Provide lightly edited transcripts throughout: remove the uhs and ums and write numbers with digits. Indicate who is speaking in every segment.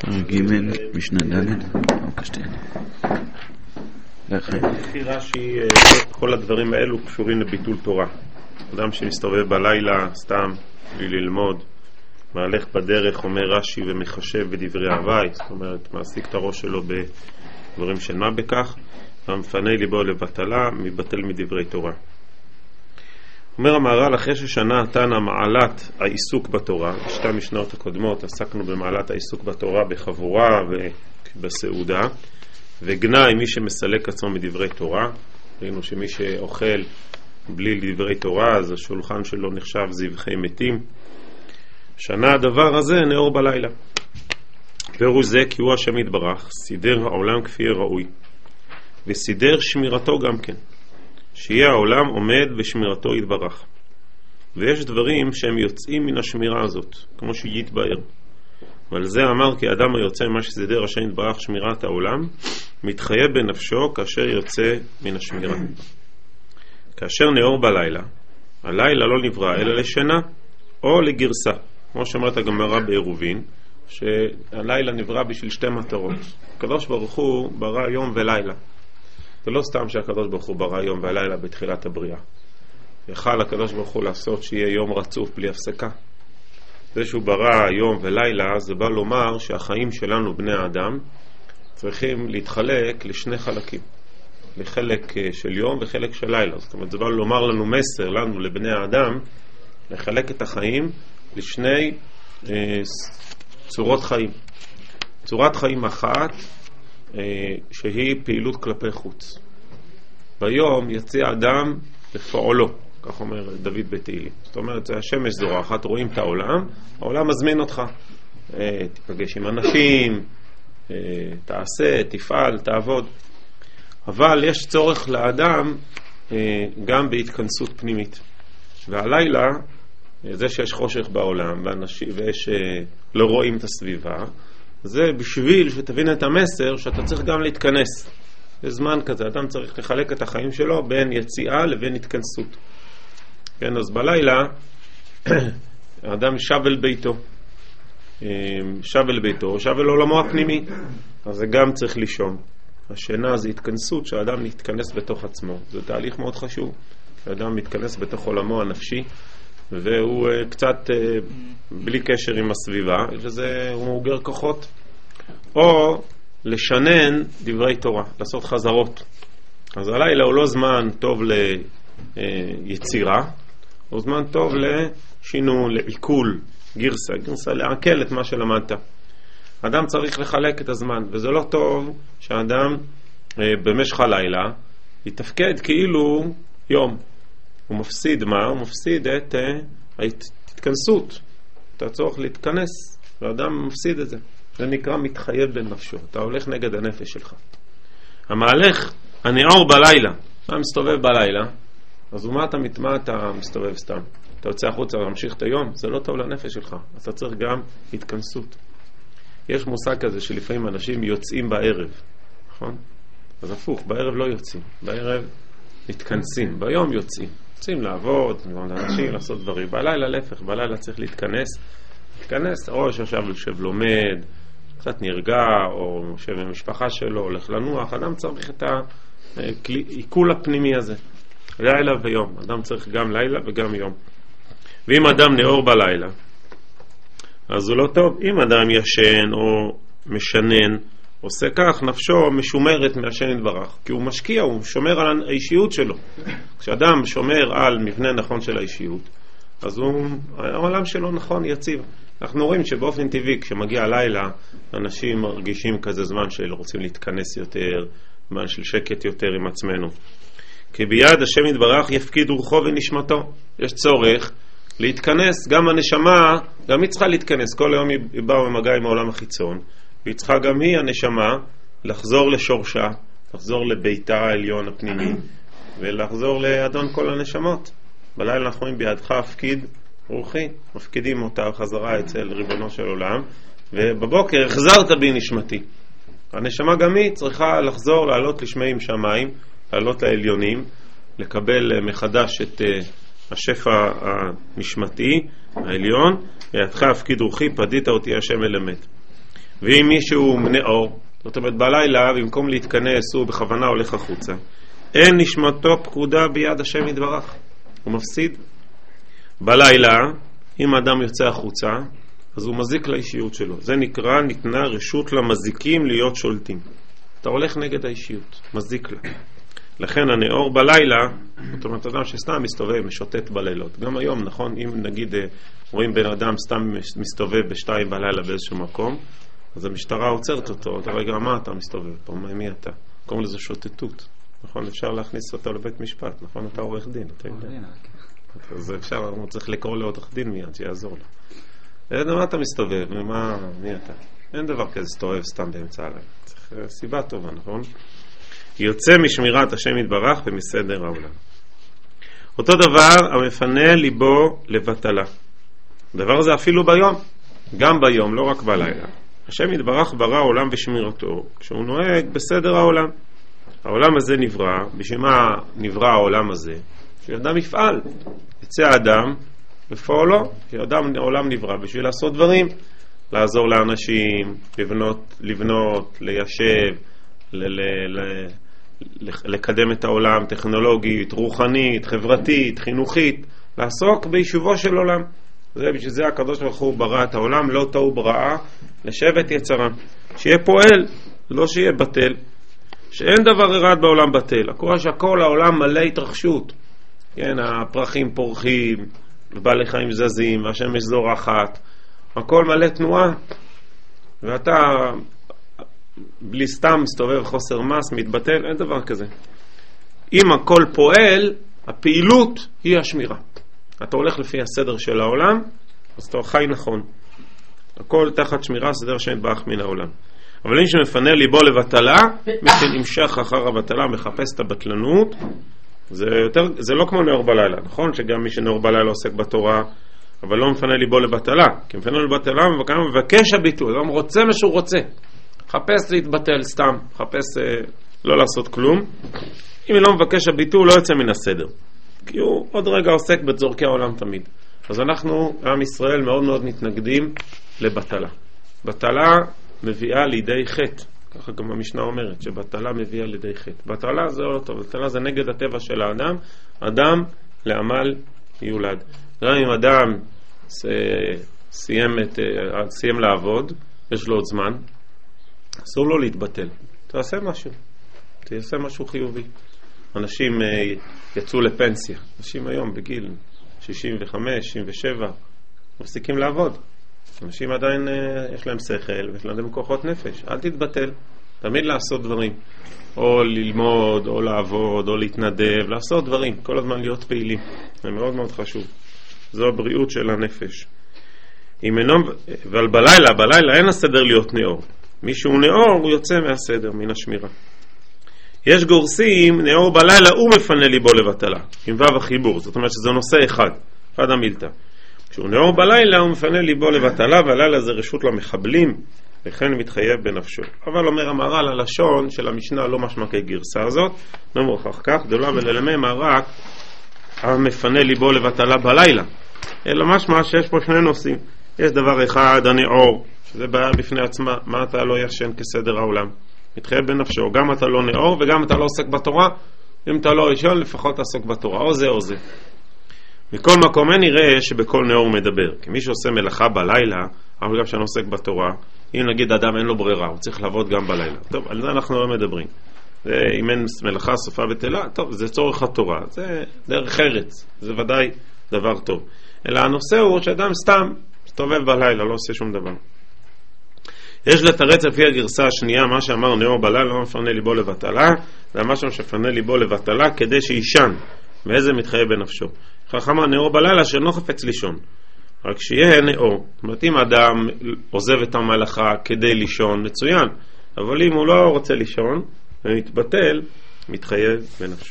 Speaker 1: ג' משנה ד'
Speaker 2: לפי רש"י כל הדברים האלו קשורים לביטול תורה. אדם שמסתובב בלילה סתם בלי ללמוד, מהלך בדרך, אומר רש"י, ומחשב בדברי הווי, זאת אומרת מעסיק את הראש שלו בדברים של מה בכך, ומפנה ליבו לבטלה, מבטל מדברי תורה. אומר המהר"ל, אחרי ששנה תנא מעלת העיסוק בתורה, בשתי המשנות הקודמות עסקנו במעלת העיסוק בתורה בחבורה ובסעודה, וגנאי מי שמסלק עצמו מדברי תורה. ראינו שמי שאוכל בלי דברי תורה אז השולחן שלו נחשב זבחי מתים. שנה הדבר הזה נאור בלילה. פירוש זה כי הוא השם יתברך סידר העולם כפי ראוי, וסידר שמירתו גם כן, שיהיה העולם עומד בשמירתו יתברך. ויש דברים שהם יוצאים מן השמירה הזאת, כמו שיתבהר. ועל זה אמר כי האדם היוצא ממה שסידר השם יתברך שמירת העולם, מתחייב בנפשו כאשר יוצא מן השמירה. כאשר נאור בלילה, הלילה לא נברא אלא לשינה או לגרסה, כמו שאומרת הגמרא בעירובין, שהלילה נברא בשביל שתי מטרות. הקדוש ברוך הוא ברא יום ולילה. זה לא סתם שהקדוש ברוך הוא ברא יום ולילה בתחילת הבריאה. יכל הקדוש ברוך הוא לעשות שיהיה יום רצוף בלי הפסקה. זה שהוא ברא יום ולילה, זה בא לומר שהחיים שלנו, בני האדם, צריכים להתחלק לשני חלקים. לחלק של יום וחלק של לילה. זאת אומרת, זה בא לומר לנו מסר, לנו, לבני האדם, לחלק את החיים לשני צורות חיים. צורת חיים אחת, שהיא פעילות כלפי חוץ. ביום יציע אדם לפעולו, כך אומר דוד בתהילים. זאת אומרת, זה השמש זורחת, רואים את העולם, העולם מזמין אותך. תיפגש עם אנשים, תעשה, תפעל, תעבוד. אבל יש צורך לאדם גם בהתכנסות פנימית. והלילה, זה שיש חושך בעולם ויש לא רואים את הסביבה, זה בשביל שתבין את המסר שאתה צריך גם להתכנס. בזמן כזה אדם צריך לחלק את החיים שלו בין יציאה לבין התכנסות. כן, אז בלילה האדם שב אל ביתו, שב אל עולמו הפנימי, אז זה גם צריך לישון. השינה זה התכנסות, שהאדם מתכנס בתוך עצמו. זה תהליך מאוד חשוב. האדם מתכנס בתוך עולמו הנפשי, והוא קצת בלי קשר עם הסביבה, שזה הוא מאוגר כוחות. או לשנן דברי תורה, לעשות חזרות. אז הלילה הוא לא זמן טוב ליצירה, הוא זמן טוב לשינון, לעיכול, גרסה, לעכל את מה שלמדת. אדם צריך לחלק את הזמן, וזה לא טוב שהאדם במשך הלילה יתפקד כאילו יום. הוא מפסיד מה? הוא מפסיד את ההתכנסות. אתה צריך להתכנס, והאדם מפסיד את זה. זה נקרא מתחייב בנפשו. אתה הולך נגד הנפש שלך. המהלך הנאור בלילה, אתה מסתובב בלילה, אז מה אתה מסתובב סתם? אתה יוצא החוצה להמשיך את היום, זה לא טוב לנפש שלך. אז אתה צריך גם התכנסות. יש מושג כזה שלפעמים אנשים יוצאים בערב, נכון? אז הפוך, בערב לא יוצאים, בערב מתכנסים, ביום יוצאים לעבוד, לאנשים, לעשות דברים. בלילה להפך, בלילה צריך להתכנס, או שיושב לומד, קצת נרגע, או יושב עם המשפחה שלו, הולך לנוח. אדם צריך את העיכול הפנימי הזה, לילה ויום. אדם צריך גם לילה וגם יום. ואם אדם נאור בלילה, אז זה לא טוב. אם אדם ישן או משנן, עושה כך, נפשו משומרת מהשם יתברך, כי הוא משקיע, הוא שומר על האישיות שלו. כשאדם שומר על מבנה נכון של האישיות, אז העולם שלו נכון, יציב. אנחנו רואים שבאופן טבעי, כשמגיע הלילה, אנשים מרגישים כזה זמן של רוצים להתכנס יותר, זמן של שקט יותר עם עצמנו. כי ביד השם יתברך יפקיד רוחו ונשמתו. יש צורך להתכנס, גם הנשמה, גם היא צריכה להתכנס. כל היום היא באה במגע עם העולם החיצון, והיא צריכה גם היא, הנשמה, לחזור לשורשה, לחזור לביתה העליון הפנימי, ולחזור לאדון כל הנשמות. בלילה אנחנו רואים בידך הפקיד רוחי, מפקידים אותה חזרה אצל ריבונו של עולם, ובבוקר החזרת בי נשמתי. הנשמה גם היא צריכה לחזור, לעלות לשמיים שמיים, לעלות לעליונים, לקבל מחדש את השפע הנשמתי העליון. בידך הפקיד רוחי, פדית אותי השם אל אמת. ואם מישהו נאור, זאת אומרת בלילה במקום להתכנס הוא בכוונה הולך החוצה, אין נשמתו פקודה ביד השם יתברך, הוא מפסיד. בלילה אם האדם יוצא החוצה אז הוא מזיק לאישיות שלו, זה נקרא ניתנה רשות למזיקים להיות שולטים. אתה הולך נגד האישיות, מזיק לה. לכן הנאור בלילה, זאת אומרת אדם שסתם מסתובב, משוטט בלילות, גם היום, נכון, אם נגיד רואים בן אדם סתם מסתובב בשתיים בלילה באיזשהו מקום, אז המשטרה עוצרת אותו, אתה רגע, מה אתה מסתובב פה, מי אתה? קוראים לזה שוטטות, נכון, אפשר להכניס אותו לבית משפט, נכון, אתה עורך דין, אתה יודע. אז אפשר, הוא צריך לקרוא לעורך דין מיד, שיעזור לו. מה אתה מסתובב, מי אתה? אין דבר כזה סתובב סתם באמצע הלילה, צריך סיבה טובה, נכון? יוצא משמירת השם יתברך ומסדר העולם. אותו דבר המפנה ליבו לבטלה. הדבר הזה אפילו ביום, גם ביום, לא רק בלילה. השם יתברך ברא העולם בשמירתו, כשהוא נוהג בסדר העולם. העולם הזה נברא, בשביל מה נברא העולם הזה? שאדם יפעל, יצא האדם בפועלו, העולם נברא בשביל לעשות דברים, לעזור לאנשים, לבנות, ליישב, לקדם את העולם טכנולוגית, רוחנית, חברתית, חינוכית, לעסוק ביישובו של עולם. בשביל זה הקדוש ברוך הוא ברא את העולם, לא תהו בראה, לשבת יצרם. שיהיה פועל, לא שיהיה בטל. שאין דבר אחד בעולם בטל. הקורא שהכל העולם מלא התרחשות. כן, הפרחים פורחים, ובעלי חיים זזים, והשמש זורחת. הכל מלא תנועה. ואתה בלי סתם מסתובב חוסר מס, מתבטל, אין דבר כזה. אם הכל פועל, הפעילות היא השמירה. אתה הולך לפי הסדר של העולם, אז אתה חי נכון. הכל תחת שמירה, סדר שאין באח מן העולם. אבל מי שמפנה ליבו לבטלה, מי שנמשך אחר הבטלה, מחפש את הבטלנות, זה לא כמו נאור בלילה, נכון? שגם מי שנאור בלילה עוסק בתורה, אבל לא מפנה ליבו לבטלה. כי מפנה לבטלה, מבקש הביטול, הוא רוצה מה שהוא רוצה. חפש להתבטל סתם, חפש לא לעשות כלום. אם היא לא מבקש הביטול, לא יוצא מן הסדר. כי הוא עוד רגע עוסק בצורכי העולם תמיד. אז אנחנו, עם ישראל, מאוד מאוד מתנגדים לבטלה. בטלה מביאה לידי חטא. ככה גם המשנה אומרת, שבטלה מביאה לידי חטא. בטלה זה לא טוב, בטלה זה נגד הטבע של האדם. אדם לעמל יולד. גם אם אדם סיים לעבוד, יש לו עוד זמן, אסור לו להתבטל. תעשה משהו חיובי. אנשים יצאו לפנסיה. אנשים היום בגיל 65, 67 מפסיקים לעבוד. אנשים עדיין יש להם שכל ויש להם כוחות נפש. אל תתבטל. תמיד לעשות דברים. או ללמוד, או לעבוד, או להתנדב, לעשות דברים. כל הזמן להיות פעילים. זה מאוד מאוד חשוב. זו הבריאות של הנפש. אבל בלילה אין הסדר להיות נאור. מישהו נאור הוא יוצא מהסדר, מן השמירה. יש גורסים, נאור בלילה הוא מפנה ליבו לבטלה, עם וו החיבור, זאת אומרת שזה נושא אחד המילתא. כשהוא נאור בלילה הוא מפנה ליבו לבטלה, והלילה זה רשות למחבלים, וכן מתחייב בנפשו. אבל אומר המהר"ל, הלשון של המשנה לא משמע כגרסה הזאת, לא מוכח כך, דולה וללמי רק המפנה ליבו לבטלה בלילה, אלא משמע שיש פה שני נושאים. יש דבר אחד, הנאור, שזה בעיה בפני עצמה, מה אתה לא ישן כסדר העולם. מתחייב בנפשו, גם אתה לא נאור וגם אתה לא עוסק בתורה. אם אתה לא ראשון, לפחות תעסוק בתורה, או זה או זה. מכל מקום אין נראה שבכל נאור מדבר, כי מי שעושה מלאכה בלילה, אבל גם שאני עוסק בתורה, אם נגיד אדם אין לו ברירה, הוא צריך לעבוד גם בלילה. טוב, על זה אנחנו לא מדברים. אם אין מלאכה סופה בטלה, טוב, זה צורך התורה, זה דרך ארץ, זה ודאי דבר טוב. אלא הנושא הוא שאדם סתם מסתובב בלילה, לא עושה שום דבר. יש לתרץ לפי הגרסה השנייה, מה שאמר נאור בלילה לא מפנה ליבו לבטלה, זה משהו שפנה ליבו לבטלה כדי שישן, ואיזה מתחייב בנפשו. חכם נאור בלילה שאינו חפץ לישון, רק שיהיה נאור. זאת אומרת, אם אדם עוזב את המלאכה כדי לישון, מצוין, אבל אם הוא לא רוצה לישון ומתבטל, מתחייב בנפשו.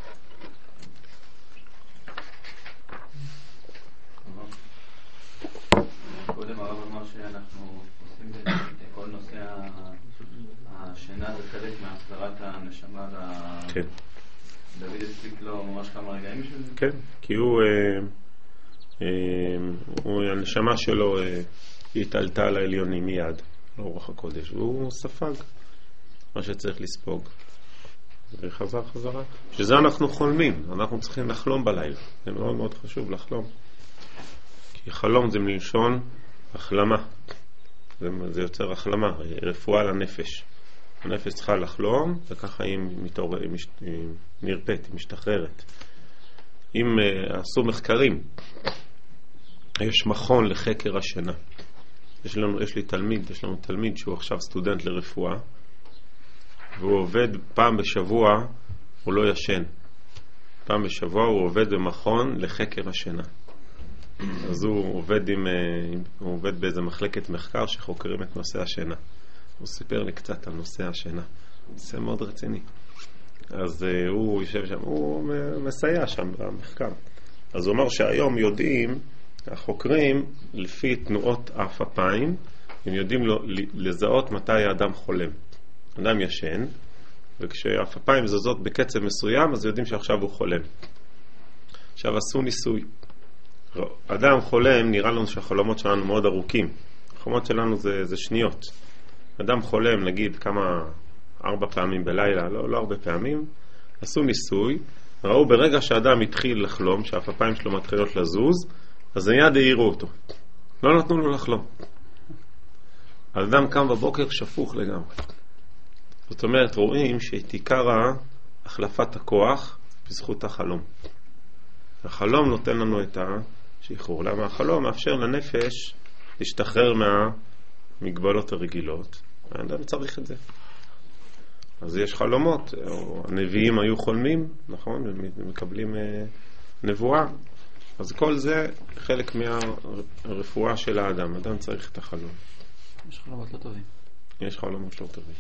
Speaker 3: קודם הרב אמר שאנחנו עושים כל נושא השינה זה חלק מהסדרת הנשמה.
Speaker 2: כן.
Speaker 3: דוד הספיק לו ממש כמה רגעים בשביל זה?
Speaker 2: כן, כי הוא הנשמה שלו התעלתה לעליונים מיד. לרוח הקודש, והוא ספג מה שצריך לספוג. וחזר חזרה. שזה אנחנו חולמים, אנחנו צריכים לחלום בלילה. זה מאוד מאוד חשוב לחלום. כי חלום זה מלשון החלמה. זה יוצר החלמה, רפואה לנפש. הנפש צריכה לחלום, וככה היא נרפאת, היא משתחררת. אם עשו מחקרים, יש מכון לחקר השינה. יש לנו תלמיד שהוא עכשיו סטודנט לרפואה, והוא עובד פעם בשבוע, הוא לא ישן. פעם בשבוע הוא עובד במכון לחקר השינה. אז הוא עובד באיזה מחלקת מחקר שחוקרים את נושא השינה. הוא סיפר לי קצת על נושא השינה. זה מאוד רציני. אז הוא יושב שם, הוא מסייע שם במחקר. אז הוא אמר שהיום יודעים, החוקרים, לפי תנועות אף אפיים, הם יודעים לזהות מתי האדם חולם. אדם ישן, וכשאף אפיים זזות בקצב מסוים, אז יודעים שעכשיו הוא חולם. עכשיו עשו ניסוי. אדם חולם, נראה לנו שהחלומות שלנו מאוד ארוכים. החלומות שלנו זה שניות. אדם חולם, נגיד, 4 פעמים בלילה, לא הרבה פעמים. עשו ניסוי, ראו ברגע שהאדם התחיל לחלום, שאף אפיים שלו מתחילות לזוז, אז מיד העירו אותו. לא נתנו לו לחלום. האדם קם בבוקר שפוך לגמרי. זאת אומרת, רואים שאת עיקר החלפת הכוח בזכות החלום. החלום נותן לנו את השחרור. למה החלום מאפשר לנפש להשתחרר מהמגבלות הרגילות. האדם צריך את זה. אז יש חלומות, הנביאים היו חולמים, נכון? ומקבלים נבואה. אז כל זה חלק מהרפואה של האדם. האדם צריך את החלום.
Speaker 4: יש חלומות לא טובים.
Speaker 2: יש חלומות לא טובים.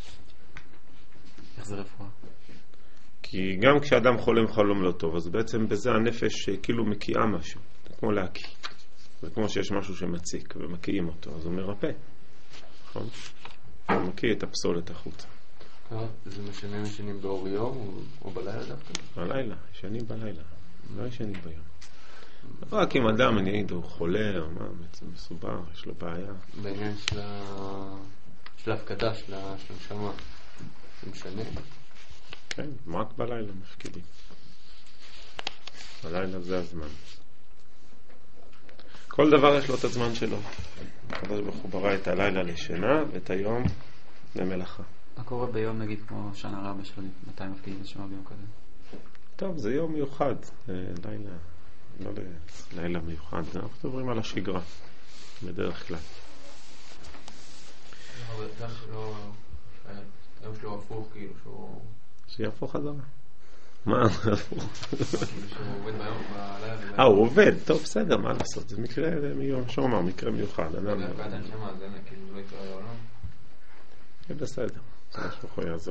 Speaker 4: איך זה רפואה?
Speaker 2: כי גם כשאדם חולם חלום לא טוב, אז בעצם בזה הנפש כאילו מקיאה משהו. זה כמו להקיא. זה כמו שיש משהו שמציק ומקיאים אותו, אז הוא מרפא. נכון? הוא מקיא את הפסולת החוצה.
Speaker 5: זה משנה ישנים באור יום או בלילה דווקא?
Speaker 2: בלילה, ישנים בלילה. לא ישנים ביום. רק אם אדם, אני אגיד, הוא חולה או מה, בעצם מסובר, יש לו בעיה.
Speaker 5: בעניין של ההפקדה, של הנשמה, זה משנה?
Speaker 2: כן, רק בלילה מפקידים. בלילה זה הזמן. כל דבר יש לו את הזמן שלו. הקדוש ברוך הוא ברא את הלילה לשינה ואת היום למלאכה.
Speaker 4: מה קורה ביום, נגיד, כמו שנה רבה שלו, מתי מפקידים נשמה ביום קודם?
Speaker 2: טוב, זה יום מיוחד. לילה, לא לילה מיוחד. אנחנו מדברים על השגרה, בדרך כלל.
Speaker 5: גם שלו הפוך, כאילו שהוא...
Speaker 2: שיהפוך חזרה. מה? הפוך.
Speaker 5: שהוא עובד ביום, בלילה.
Speaker 2: הוא עובד. טוב, בסדר, מה לעשות? זה מקרה מיום שומר, מקרה מיוחד.
Speaker 5: זה הפקד הנשמה, זה כאילו לא יקרה העולם.
Speaker 2: זה בסדר. זה משהו יעזור.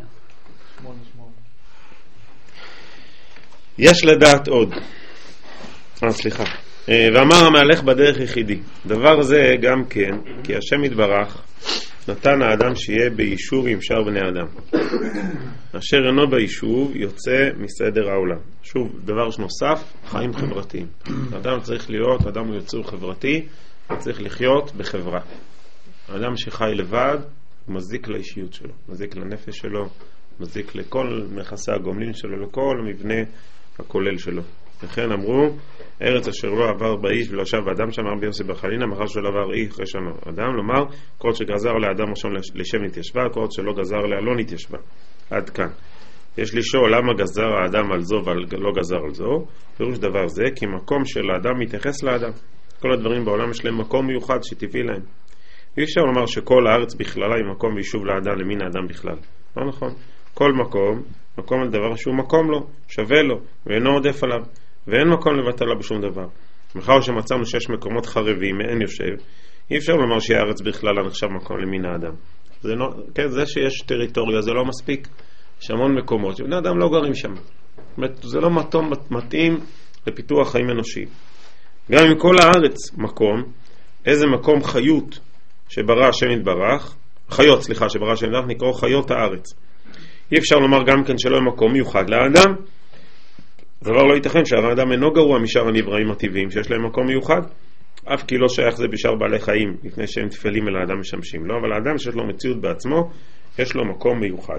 Speaker 2: יש לדעת עוד. סליחה. ואמר המהלך בדרך יחידי. דבר זה גם כן, כי השם יתברך נתן האדם שיהיה ביישוב עם שאר בני אדם. אשר אינו ביישוב יוצא מסדר העולם. שוב, דבר נוסף, חיים חברתיים. האדם צריך להיות, האדם הוא יצור חברתי, הוא צריך לחיות בחברה. האדם שחי לבד, הוא מזיק לאישיות שלו, מזיק לנפש שלו, מזיק לכל מכסי הגומלין שלו, לכל המבנה הכולל שלו. לכן אמרו, ארץ אשר לא עבר באיש ולא שב האדם שם, אמר ביוסי בחלינה, מאחר שלא עבר איש אחרי שנה אדם, לומר, כל עוד שגזר לאדם ראשון לשם נתיישבה, כל עוד שלא גזר לה לא נתיישבה. עד כאן. יש לשאול למה גזר האדם על זו ולא גזר על זו. פירוש דבר זה, כי מקום של האדם מתייחס לאדם. כל הדברים בעולם יש להם מקום מיוחד שטבעי להם. אי אפשר לומר שכל הארץ בכללה היא מקום ויישוב לאדם למין האדם בכלל. לא נכון. כל מקום על דבר שהוא מקום לו, שווה לו, ואינו עודף עליו. ואין מקום לבטלה בשום דבר. מאחר שמצאנו 6 מקומות חרבים מאין יושב, אי אפשר לומר שהארץ בכלל נחשב מקום למין האדם. זה שיש טריטוריה זה לא מספיק. יש המון מקומות שבני אדם לא גרים שם. זה לא מתאים לפיתוח חיים אנושיים. גם אם כל הארץ מקום, איזה מקום חיות שברא השם יתברך, שברא השם יתברך, נקראו חיות הארץ. אי אפשר לומר גם כן שלא מקום מיוחד לאדם. דבר לא ייתכן שהאדם אינו גרוע משאר הנבראים הטבעיים שיש להם מקום מיוחד. אף כי לא שייך זה בשאר בעלי חיים, לפני שהם תפלים אל האדם משמשים לו, אבל האדם שיש לו מציאות בעצמו, יש לו מקום מיוחד.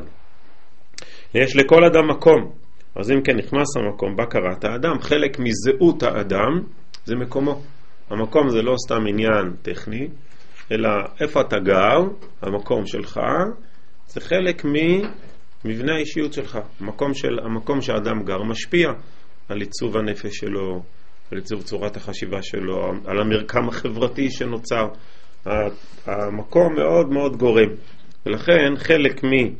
Speaker 2: יש לכל אדם מקום. אז אם כן נכנס המקום, בקרת האדם, חלק מזהות האדם זה מקומו. המקום זה לא סתם עניין טכני, אלא איפה אתה גר, המקום שלך, זה חלק ממבנה האישיות שלך. המקום שהאדם גר משפיע על עיצוב הנפש שלו, על עיצוב צורת החשיבה שלו, על המרקם החברתי שנוצר. המקום מאוד מאוד גורם. ולכן חלק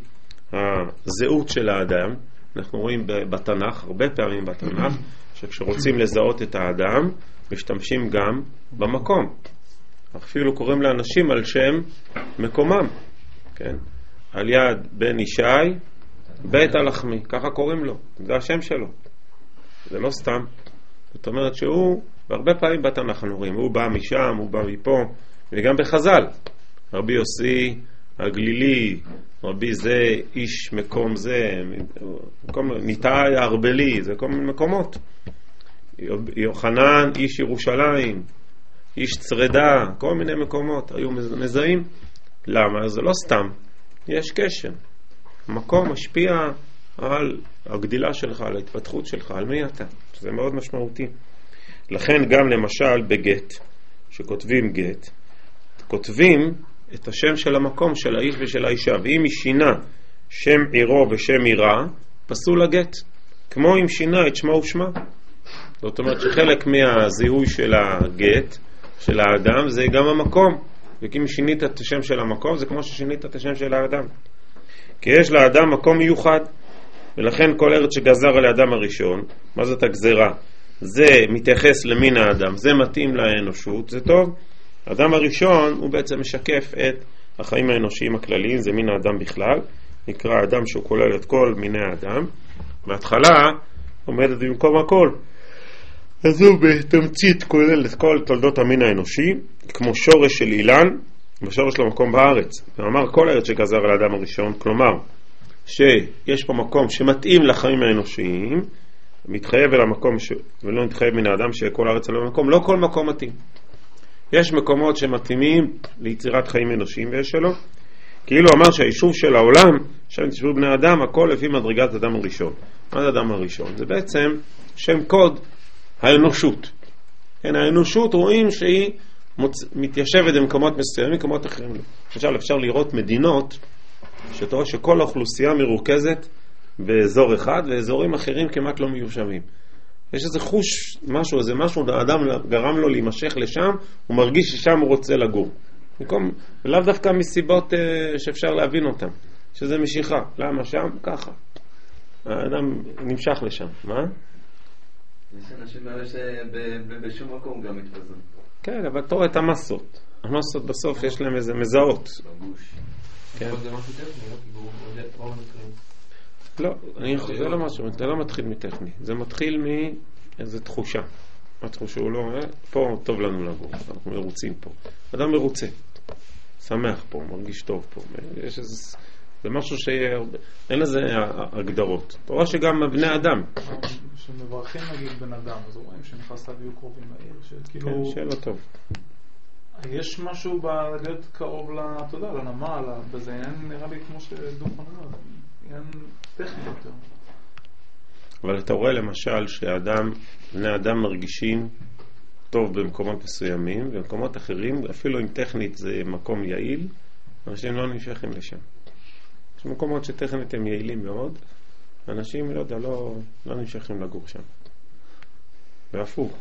Speaker 2: מהזהות של האדם, אנחנו רואים בתנ"ך, הרבה פעמים בתנ"ך, שכשרוצים לזהות את האדם, משתמשים גם במקום. אפילו קוראים לאנשים על שם מקומם. כן? על יד בן ישי, בית הלחמי, ככה קוראים לו. זה השם שלו. זה לא סתם. זאת אומרת שהוא, והרבה פעמים בתנ"ך אנחנו רואים, הוא בא משם, הוא בא מפה, וגם בחז"ל. רבי יוסי הגלילי, רבי זה, איש מקום זה, ניתאי הארבלי, זה כל מיני מקומות. יוחנן, איש ירושלים, איש צרדה, כל מיני מקומות היו מזהים. למה? זה לא סתם. יש קשר. המקום משפיע על הגדילה שלך, על ההתפתחות שלך, על מי אתה. זה מאוד משמעותי. לכן גם למשל בגט, שכותבים גט, כותבים את השם של המקום של האיש ושל האישה, ואם היא שינה שם עירו ושם עירה, פסול הגט, כמו אם שינה את שמה ושמה. זאת אומרת שחלק מהזיהוי של הגט, של האדם, זה גם המקום. ואם שינית את השם של המקום, זה כמו ששינית את השם של האדם. כי יש לאדם מקום מיוחד, ולכן כל ארץ שגזר על האדם הראשון, מה זאת הגזרה? זה מתייחס למין האדם, זה מתאים לאנושות, זה טוב. האדם הראשון הוא בעצם משקף את החיים האנושיים הכלליים, זה מין האדם בכלל, נקרא האדם שהוא כולל את כל מיני האדם. בהתחלה עומדת במקום הכל, אז הוא בתמצית כולל את כל תולדות המין האנושי, כמו שורש של אילן, ושורש למקום בארץ. ואמר כל ארץ שגזר על האדם הראשון, כלומר שיש פה מקום שמתאים לחיים האנושיים, מתחייב אל המקום ולא מתחייב מן האדם שכל הארץ עליו מקום. לא כל מקום מתאים. יש מקומות שמתאימים ליצירת חיים אנושיים ויש שלא. כאילו אמר שהיישוב של העולם, שם תשבו בני אדם, הכל לפי מדרגת אדם הראשון. מה זה אדם הראשון? זה בעצם שם קוד האנושות. כן, האנושות רואים שהיא מתיישבת במקומות מסוימים, מקומות אחרים. למשל, אפשר לראות מדינות שאתה רואה שכל האוכלוסייה מרוכזת באזור אחד, ואזורים אחרים כמעט לא מיושבים. יש איזה חוש, משהו, האדם גרם לו להימשך לשם, הוא מרגיש ששם הוא רוצה לגור. ולאו דווקא מסיבות שאפשר להבין אותם, שזה משיכה. למה שם? ככה. האדם נמשך לשם. מה?
Speaker 3: יש אנשים האלה שבשום מקום גם מתפזרים.
Speaker 2: כן, אבל אתה רואה את המסות. המסות בסוף יש להם איזה מזהות.
Speaker 3: בגוש.
Speaker 2: כן.
Speaker 5: זה משהו טכני, לא?
Speaker 2: לא, זה לא משהו, זה לא מתחיל מטכני. זה מתחיל מאיזו תחושה. התחושה הוא לא, פה טוב לנו לגור, אנחנו מרוצים פה. אדם מרוצה, שמח פה, מרגיש טוב פה. יש איזה, זה משהו שאין לזה הגדרות. אתה רואה שגם בני אדם.
Speaker 6: שמברכים נגיד בן אדם, אז רואים שנכנס להביאו קרובים לעיר, שכאילו...
Speaker 2: כן, שאלה טוב.
Speaker 6: יש משהו בלהיות קרוב לנמל, בזה עניין נראה לי כמו שדוח אומר, עניין טכני יותר.
Speaker 2: אבל אתה רואה למשל בני אדם מרגישים טוב במקומות מסוימים, ובמקומות אחרים, אפילו אם טכנית זה מקום יעיל, אנשים לא נמשכים לשם. יש מקומות שטכנית הם יעילים מאוד, אנשים לא נמשכים לגור שם. והפוך.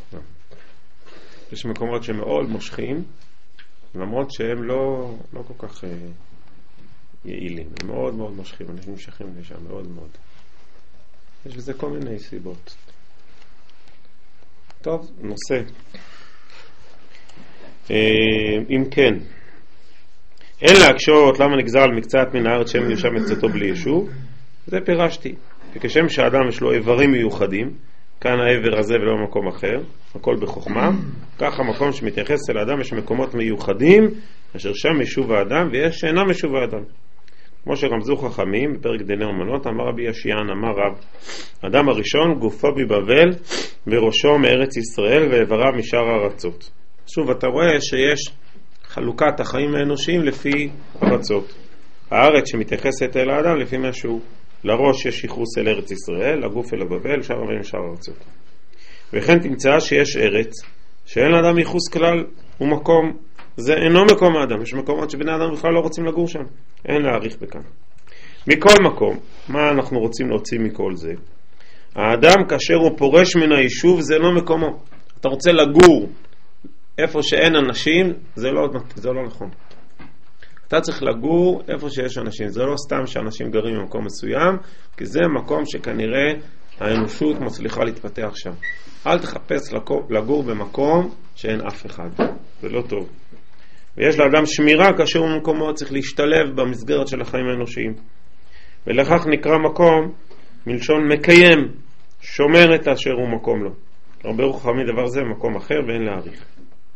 Speaker 2: יש מקומות שמאוד מושכים, למרות שהם לא כל כך יעילים. הם מאוד מאוד מושכים, אנשים נמשכים לשם מאוד מאוד. יש בזה כל מיני סיבות. טוב, נושא. אם כן, אין להקשות למה נגזר על מקצת מן הארץ שם מיושב מקצתו בלי ישוב, זה פירשתי. וכשם שהאדם יש לו איברים מיוחדים, כאן העבר הזה ולא במקום אחר, הכל בחוכמה, כך המקום שמתייחס אל האדם יש מקומות מיוחדים, אשר שם ישוב האדם ויש שאינם ישוב האדם. כמו שרמזו חכמים בפרק דיני אומנות, אמר רבי ישיען, אמר רב, אדם הראשון גופו בבבל וראשו מארץ ישראל ואיבריו משאר הארצות. שוב, אתה רואה שיש חלוקת החיים האנושיים לפי ארצות. הארץ שמתייחסת אל האדם לפי משהו. לראש יש ייחוס אל ארץ ישראל, לגוף אל הבבל, שאר עמים שאר ארצות. וכן תמצא שיש ארץ שאין לאדם ייחוס כלל ומקום. זה אינו מקום האדם. יש מקומות שבני אדם בכלל לא רוצים לגור שם. אין להעריך בכאן. מכל מקום, מה אנחנו רוצים להוציא מכל זה? האדם כאשר הוא פורש מן היישוב זה לא מקומו. אתה רוצה לגור איפה שאין אנשים, זה לא נכון. אתה צריך לגור איפה שיש אנשים. זה לא סתם שאנשים גרים במקום מסוים, כי זה מקום שכנראה האנושות מצליחה להתפתח שם. אל תחפש לגור במקום שאין אף אחד. זה לא טוב. ויש לאדם שמירה כאשר הוא במקומו צריך להשתלב במסגרת של החיים האנושיים. ולכך נקרא מקום מלשון מקיים, שומר את אשר הוא מקום לו. הרבה חכמים דבר זה מקום אחר ואין להעריך.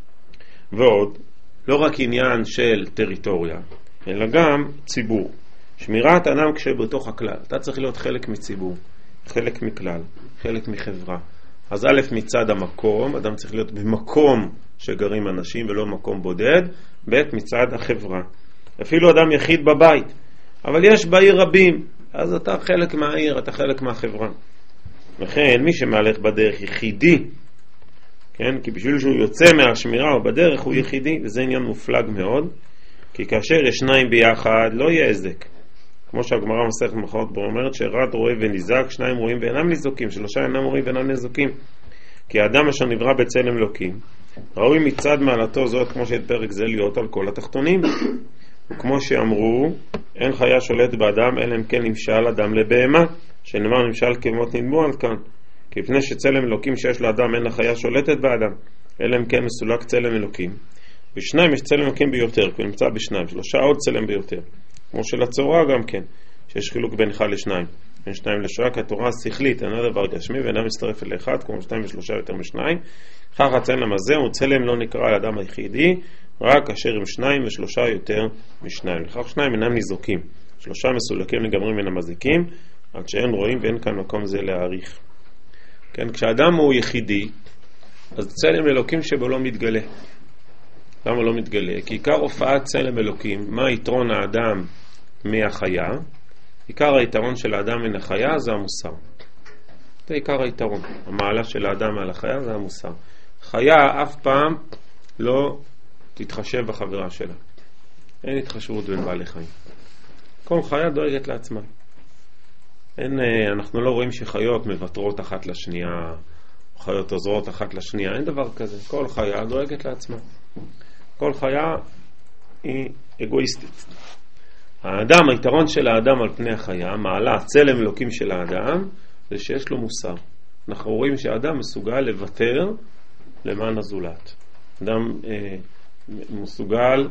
Speaker 2: ועוד, לא רק עניין של טריטוריה, אלא גם ציבור. שמירת אדם כשבתוך הכלל. אתה צריך להיות חלק מציבור, חלק מכלל, חלק מחברה. אז א' מצד המקום, אדם צריך להיות במקום שגרים אנשים ולא מקום בודד, ב' מצד החברה. אפילו אדם יחיד בבית, אבל יש בעיר רבים, אז אתה חלק מהעיר, אתה חלק מהחברה. לכן מי שמהלך בדרך יחידי, כן? כי בשביל שהוא יוצא מהשמירה או בדרך הוא יחידי, וזה עניין מופלג מאוד, כי כאשר יש שניים ביחד לא יהיה עזק. כמו שהגמרא מסכת מחאות בו אומרת שאחד רואה וניזק, שניים רואים ואינם ניזוקים, שלושה אינם רואים ואינם ניזוקים. כי האדם אשר נברא בצלם אלוקים ראוי מצד מעלתו זאת כמו שאת פרק זה להיות על כל התחתונים. וכמו שאמרו, אין חיה שולט באדם אלא אם כן נמשל אדם לבהמה, שנאמר נמשל כמות נדמו על כאן. כי לפני שצלם אלוקים שיש לאדם אין החיה שולטת באדם, אלא אם כן מסולק צלם אלוקים. ושניים יש צלם אלוקים ביותר, כי הוא נמצא בשניים, שלושה עוד צלם ביותר. כמו של הצורה גם כן, שיש חילוק בין אחד לשניים. בין שניים לשעה, כי התורה השכלית אינה דבר גשמי ואינה מצטרף אל אחד, כמו שניים ושלושה יותר משניים. כך הצלם הזה הוא צלם לא נקרא לאדם היחידי, רק אשר עם שניים ושלושה יותר משניים. לכך שניים אינם ניזוקים, שלושה מסולקים לגמרי מן המזיקים, עד שאין רואים ואין כאן מקום זה להעריך. כן, כשאדם הוא יחידי, אז צלם אלוקים שבו לא מתגלה. למה לא מתגלה? כי עיקר הופעת צלם אלוקים, מה יתרון האדם מהחיה? עיקר היתרון של האדם מן החיה זה המוסר. זה עיקר היתרון. המעלה של האדם מעל החיה זה המוסר. חיה אף פעם לא תתחשב בחברה שלה. אין התחשבות בין בעלי חיים. כל חיה דואגת לעצמה. אנחנו לא רואים שחיות מבטרות אחת לשנייה, חיות עוזרות אחת לשנייה, אין דבר כזה. כל חיה דואגת לעצמה. כל חיה היא אגואיסטית. האדם, היתרון של האדם על פני החיה, מעלה צלם אלוקים של האדם, זה שיש לו מוסר. אנחנו רואים שהאדם מסוגל לוותר למען הזולת. אדם מסוגל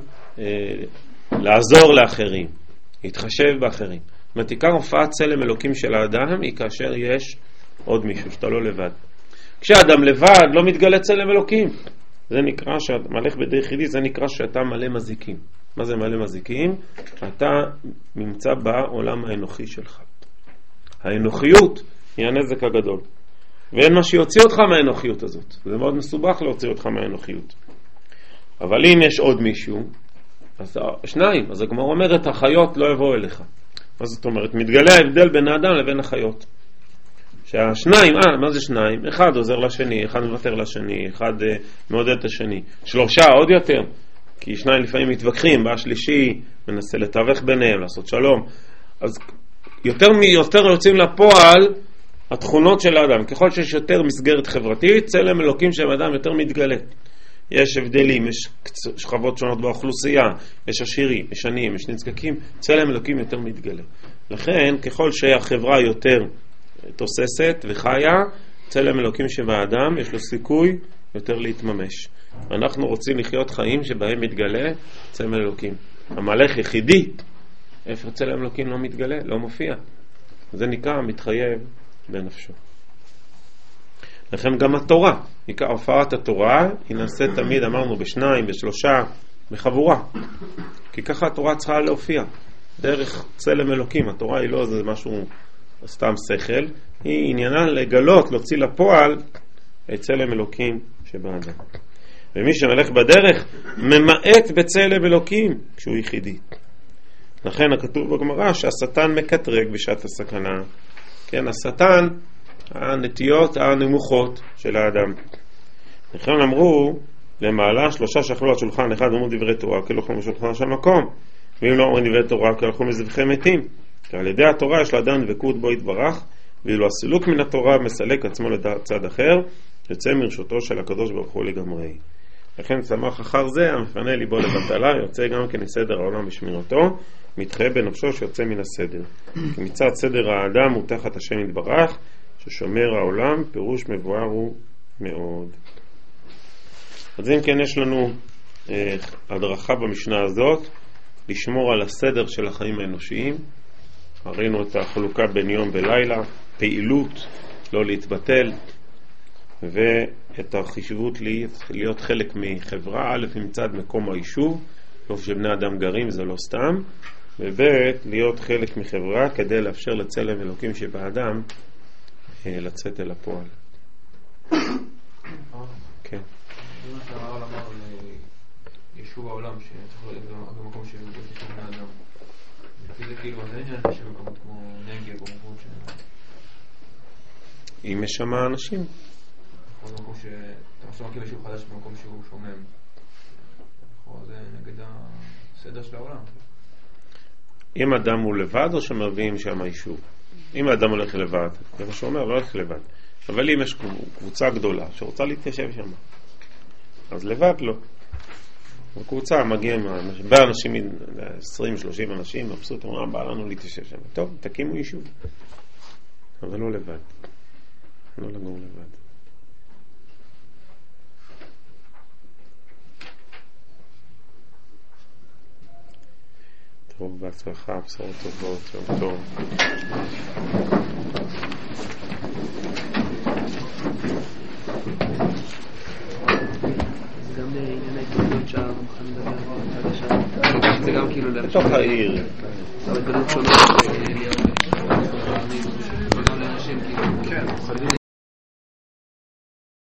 Speaker 2: לעזור לאחרים, להתחשב באחרים. זאת אומרת, עיקר הופעת צלם אלוקים של האדם היא כאשר יש עוד מישהו, שאתה לא לבד. כשאדם לבד לא מתגלה צלם אלוקים. זה נקרא, שאתה מלך בדי יחידי, זה נקרא שאתה מלא מזיקים. מה זה מלא מזיקים? אתה נמצא בעולם האנוכי שלך. האנוכיות היא הנזק הגדול. ואין מה שיוציא אותך מהאנוכיות הזאת. זה מאוד מסובך להוציא אותך מהאנוכיות. אבל אם יש עוד מישהו, אז שניים, אז הגמרא אומרת, החיות לא יבואו אליך. מה זאת אומרת? מתגלה ההבדל בין האדם לבין החיות. שהשניים, מה זה שניים? אחד עוזר לשני, אחד מוותר לשני, אחד מעודד את השני. שלושה עוד יותר, כי שניים לפעמים מתווכחים, בא שלישי, מנסה לתווך ביניהם, לעשות שלום. אז יותר יוצאים לפועל התכונות של האדם. ככל שיש יותר מסגרת חברתית, צלם אלוקים של האדם יותר מתגלה. יש הבדלים, יש שכבות שונות באוכלוסייה, יש עשירים, יש עניים, יש נזקקים, צלם אלוקים יותר מתגלה. לכן, ככל שהחברה יותר תוססת וחיה, צלם אלוקים שבאדם יש לו סיכוי יותר להתממש. אנחנו רוצים לחיות חיים שבהם מתגלה צלם אלוקים. המלך יחידי, איפה צלם אלוקים לא מתגלה, לא מופיע. זה נקרא מתחייב בנפשו. לכן גם התורה, הופעת התורה היא נעשית תמיד, אמרנו, בשניים, בשלושה, בחבורה. כי ככה התורה צריכה להופיע. דרך צלם אלוקים, התורה היא לא זה משהו סתם שכל, היא עניינה לגלות, להוציא לפועל את צלם אלוקים שבאדם. ומי שמלך בדרך ממעט בצלם אלוקים כשהוא יחידי. לכן הכתוב בגמרא שהשטן מקטרג בשעת הסכנה. כן, השטן, הנטיות הנמוכות של האדם. לכן אמרו למעלה 3 שאכלו על שולחן אחד ואמרו דברי תורה כי לא אכלו משולחן של מקום, ואם לא אומרים דברי תורה כי אכלו מזבחי מתים. כי על ידי התורה יש לאדם דבקות בו יתברך, ואילו הסילוק מן התורה מסלק עצמו לצד אחר, יוצא מרשותו של הקדוש ברוך הוא לגמרי. לכן צמח אחר זה המפנה ליבו לבטלה, יוצא גם כן מסדר העולם בשמירתו, מתחייב בנפשו שיוצא מן הסדר. כי מצד סדר האדם הוא תחת השם יתברך, ששומר העולם, פירוש מבואר הוא מאוד. אז אם כן יש לנו הדרכה במשנה הזאת, לשמור על הסדר של החיים האנושיים. ראינו את החלוקה בין יום ולילה, פעילות, לא להתבטל, ואת החשיבות להיות חלק מחברה, א' מצד מקום היישוב, לא שבני אדם גרים, זה לא סתם, וב' להיות חלק מחברה כדי לאפשר לצלם אלוקים שבאדם לצאת אל הפועל. כן.
Speaker 5: אם אתה הרב אמר על יישוב העולם שצריך להיות במקום שהוא יישוב בני אדם, לפי זה כאילו אז אין עניין שבמקומות כמו נגב או מקומות
Speaker 2: אם יש שם אנשים
Speaker 5: במקום שאתה עכשיו מכיר יישוב חדש במקום שהוא שומם, זה נגד הסדר של העולם.
Speaker 2: אם אדם הוא לבד או שמביאים שם יישוב? אם האדם הולך לבד, זה מה שאומר, לא הולך לבד. אבל אם יש קבוצה גדולה שרוצה להתיישב שם, אז לבד לא. בקבוצה מגיעים באנשים, 20-30 אנשים, מבסוט, אומרים, בא לנו להתיישב שם. טוב, תקימו יישוב. אבל לא לבד. לא לגור לבד. טוב, בהצלחה, בשורות טובות, יום טוב.
Speaker 7: גם בעניין ההתגלות שהמוכן לדבר זה גם כאילו
Speaker 2: בתוך העיר
Speaker 7: אבל התגלות שונות